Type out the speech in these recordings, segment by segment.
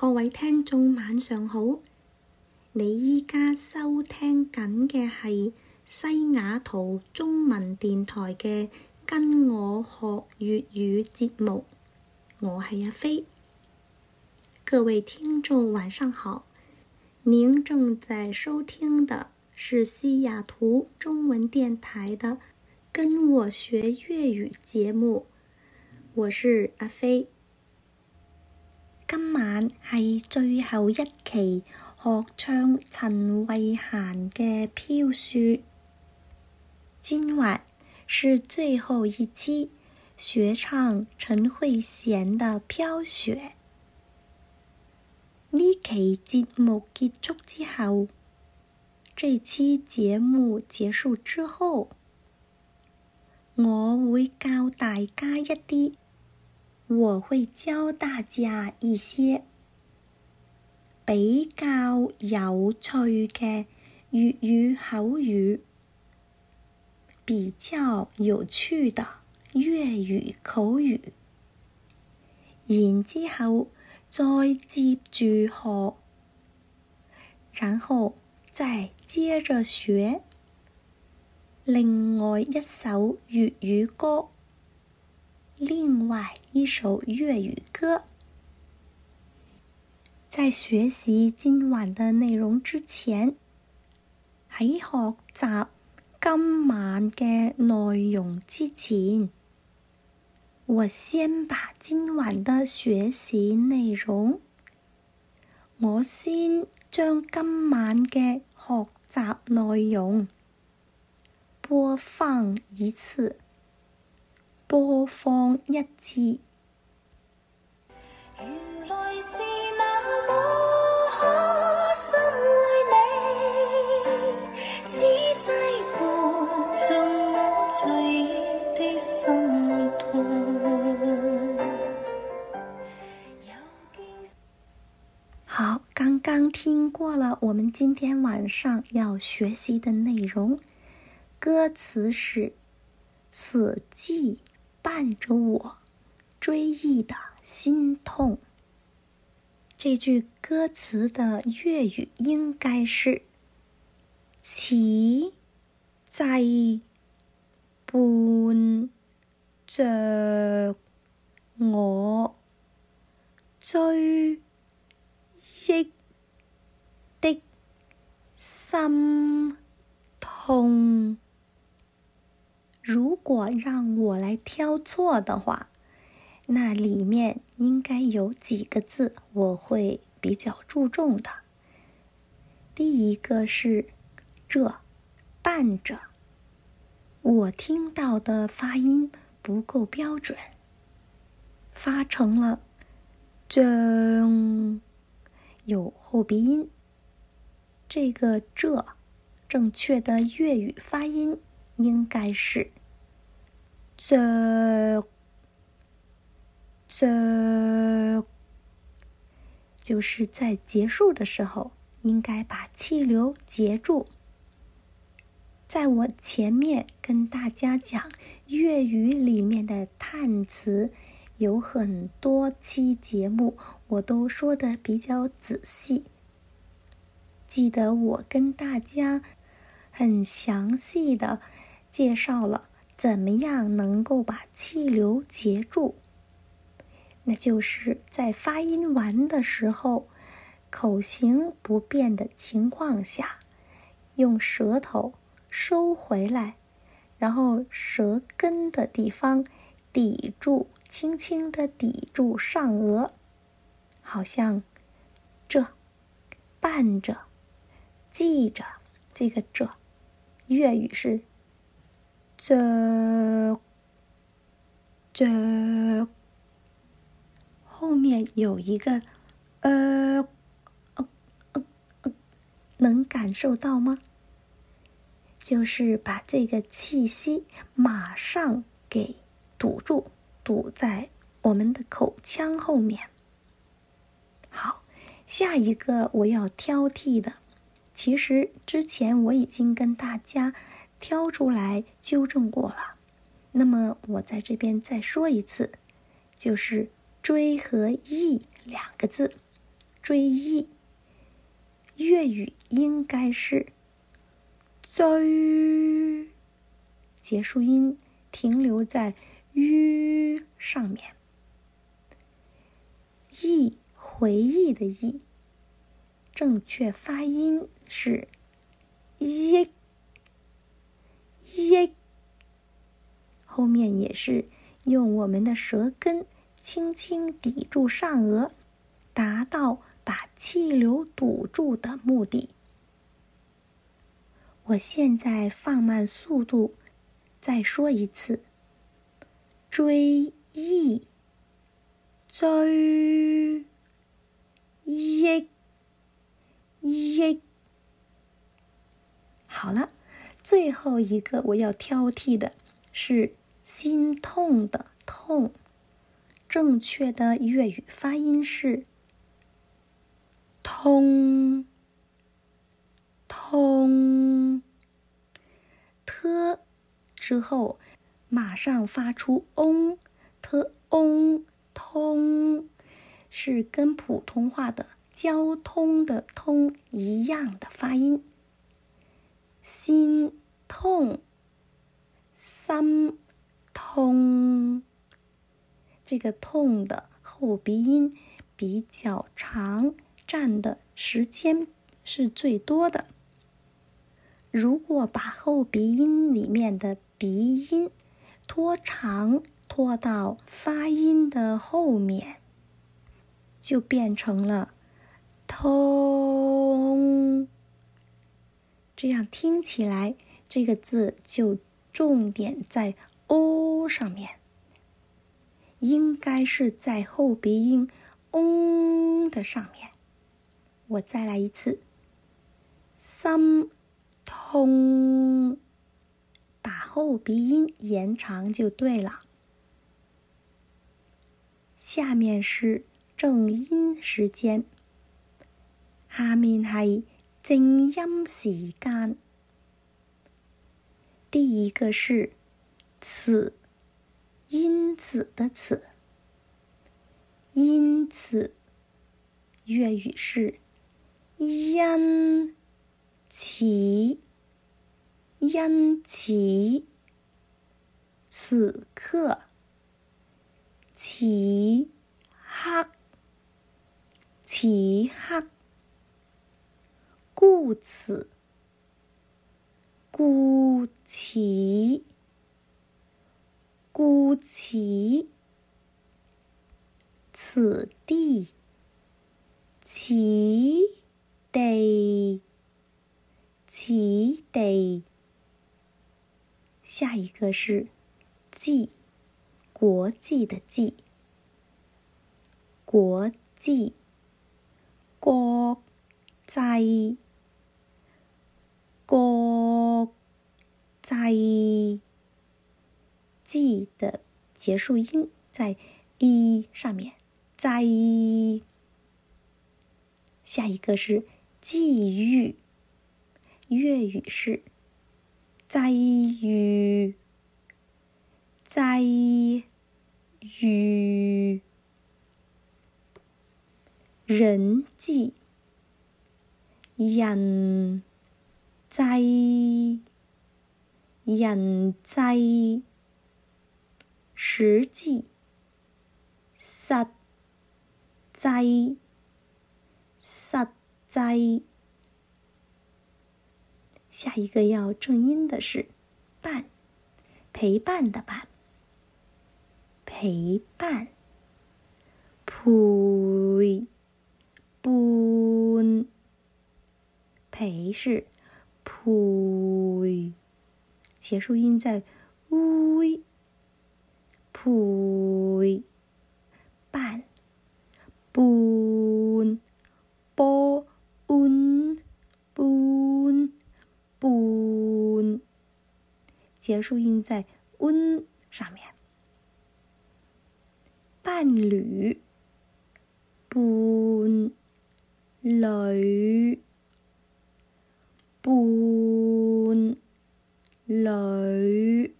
各位聽眾晚上好，你依家收聽緊嘅係西雅圖中文電台嘅跟我學粵語節目，我係阿飛。各位聽眾晚上好，您正在收聽的是西雅圖中文電台的跟我學粵語節目，我是阿飛。今晚係最後一期學唱陳慧嫻嘅飄雪，今晚是最後一期學唱陳慧嫻的飄雪。呢期節目結束之後，這期節目結束之後，我會教大家一啲一些比較有趣嘅粵語口語，比較有趣的粵語口語，然之後再接住學，然後再接着學另外一首粵語歌，另外一首粵語歌。在學習今晚的內容之前，喺學習今晚嘅內容之前，我先把今晚的學習內容，我先將今晚嘅學習內容播放一次。原來是那麼可深愛你，只擠滿像我醉的心痛。好，剛剛聽過了我們今天晚上要學習的內容，歌詞是此際伴着我追憶的心痛。這句歌詞的粵語應該是此際伴着我追憶的心痛。如果讓我來挑錯的話，那裡面應該有幾個字我會比較注重的。第一個是這，伴着，我聽到的發音不夠標準，發成了正，有後鼻音。這個這正確的粵語發音應該是這，就是在結束的時候應該把氣流截住。在我前面跟大家講粵語裡面的嘆詞，有很多期節目我都說得比較仔細，記得我跟大家很詳細的介紹了怎麼樣能夠把氣流截住，那就是在發音完的時候，口型不變的情況下，用舌頭收回來，然後舌根的地方抵住，輕輕的抵住上顎，好像這，伴着，記着，這個這，粵語是這，後面有一個能感受到嗎？就是把這個氣息馬上給堵住，堵在我們的口腔後面。好，下一個我要挑剔的，其實之前我已經跟大家挑出來糾正過了，那麼我在這邊再說一次，就是追和憶兩個字。 追忆。粤语应该是追，结束音停留在吁上面。忆，回忆的忆，正确发音是忆，忆。后面也是用我们的舌根轻轻抵住上颚，达到把气流堵住的目的。我现在放慢速度，再说一次，追忆，追忆，忆。好了，最后一个我要挑剔的是心痛的痛，正确的粤语发音是痛，痛。特之后马上发出嗡，特嗡，通，是跟普通话的交通的通一样的发音。心痛，心痛，这个痛的后鼻音比较长，占的时间是最多的。如果把后鼻音里面的鼻音拖长，拖到发音的后面，就变成了痛。这样听起来，这个字就重点在 o 上面，应该是在后鼻音的上面。我再来一次，心痛，把后鼻音延长就对了。下面是正音时間，下面係正音時間。第一個是此，因此的此，因此，粵語是因其，因其，此刻，此刻，此刻，故此，故此，故此，此地，此地，此地。下一个是际，国际的际，国际，國際，國際，际的结束音在一上面，際。下一个是际遇，粤语是際遇，際遇。人際，人際，人際。實際，實際，實際。下一个要正音的是伴，陪伴的伴，陪伴，陪，伴，陪是陪，结束音在微，陪，伴，伴，波，伴，伴，结束音在上面。伴侣，伴侶，伴侶。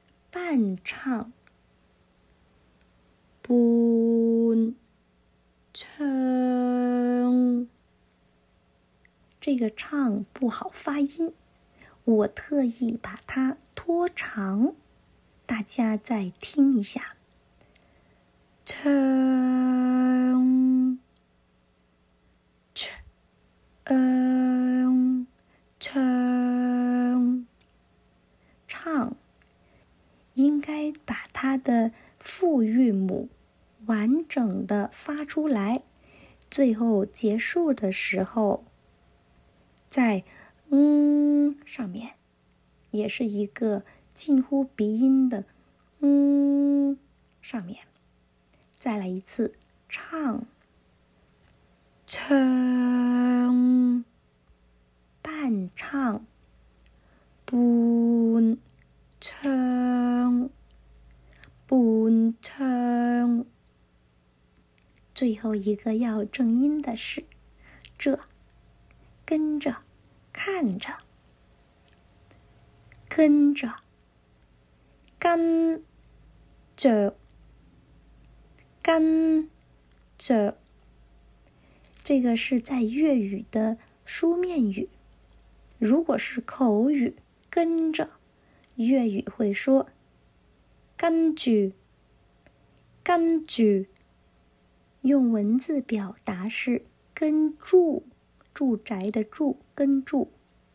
伴唱，伴唱，这个唱不好发音，我特意把它拖长，大家再听一下。唱，唱，应该把它的复韵母完整的发出来，最后结束的时候，在上面也是一个近乎鼻音的上面，再来一次唱，半唱，半唱，最后一个要正音的是这，跟着，看着，跟着，跟着，跟着，这个是在粤语的书面语。如果是口语，跟着，粤语会说跟住，跟住，用文字表达是跟住，住宅的住，跟住。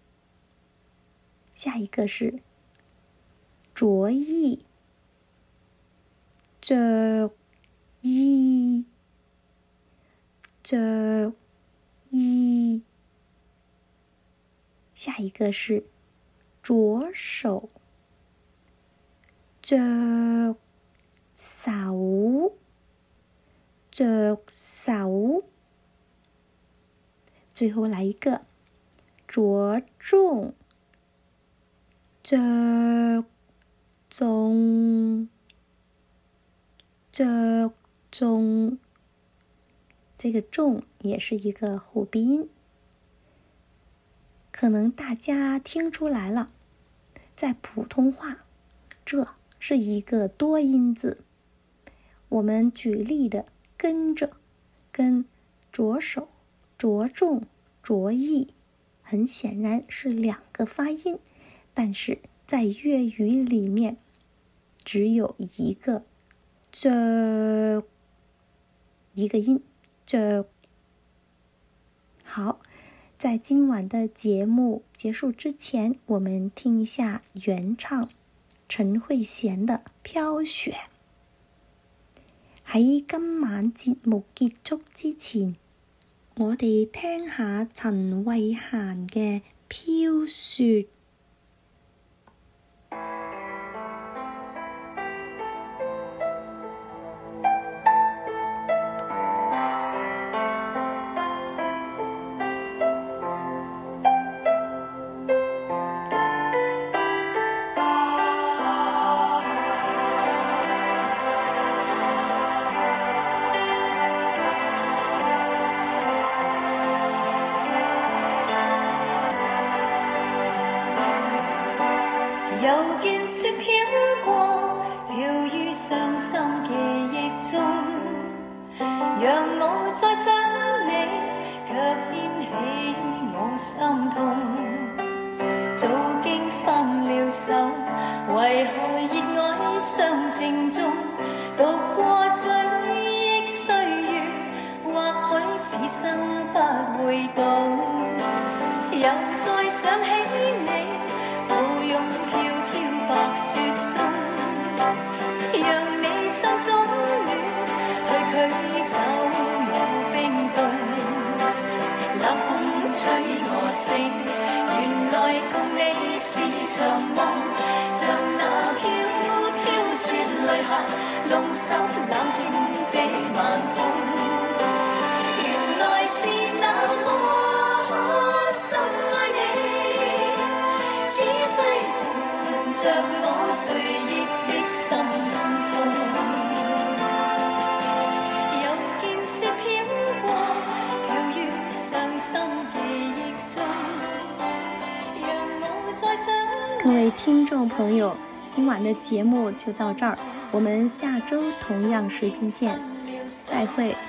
下一个是着意，着意，着意。下一个是着手，着手，着手。最后来一个着重，着重，着重。这个重也是一个后鼻音，可能大家听出来了，在普通话，这是一个多音字。我们举例的跟着，跟着手、着重、着意，很显然是两个发音，但是在粤语里面，只有一个这一个音，这。好。在今晚的节目结束之前，我们听一下原唱陳慧嫻的《飄雪》。喺今晚節目結束之前，我哋聽下陳慧嫻嘅《飄雪》。 又見雪飄過，飄於傷心記憶中，讓我再想你，卻掀起我心痛。早經分了手，為何熱愛相正中？讀過追憶歲月，或許此生不會懂。又再想起你，抱擁飄飄白雪中，讓你心中暖去驅走我冰凍。冷風吹我醒，原來共你是場夢，像那飄飄雪淚下，弄手攬住的晚空。原來是那麼深愛你，此際伴着我追憶的心痛。又見雪飄過，飄於傷心記憶中，讓我再想。 各位聽眾朋友，今晚的節目就到這兒，我們下周同樣時間見，再會。